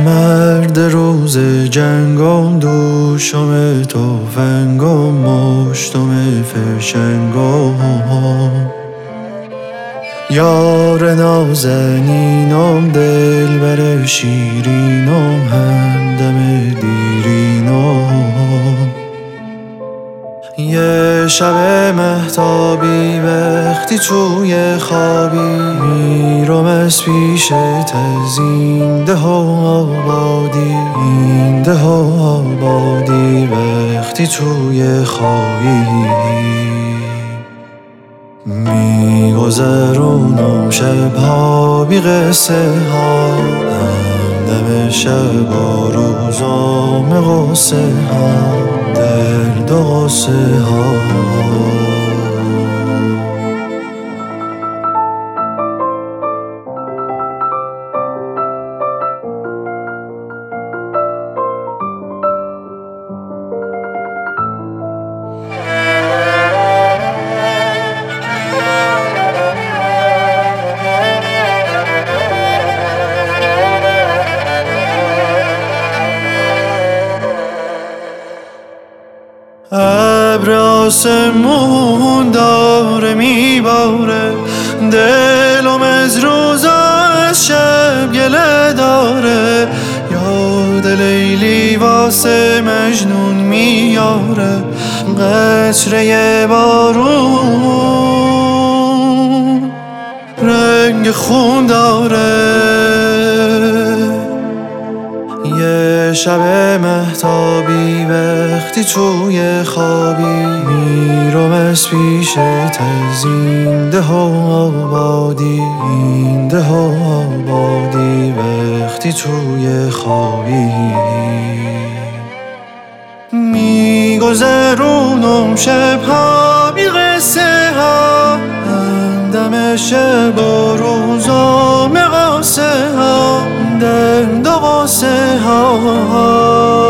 مرد روز جنگم، دوشم تفنگم، مشتم فشنگم، یار نازنینم، دلبر شیرینم، همدم دیرینم. یه شب مهتابی وقتی توی خوابی میرم از پیشت از این ده آبادی، این ده آبادی، وقتی توی خوابی میگذرونم شبها بی قصه ها، همدم شب و روزام قصه ها، درد و قصه ها. ابر آسمون داره میباره، دلم از روزا از شب گله داره، یاد لیلی واسه مجنون میاره، قطره بارون رنگ خون داره. یه شب مهتابی وقتی توی خوابی میرم از پیشت از این ده آبادی، این ده آبادی، وقتی توی خوابی میگذرونم شبها بی قصه ها، همدم شب و روزام قصه ها، درد و قصه ها.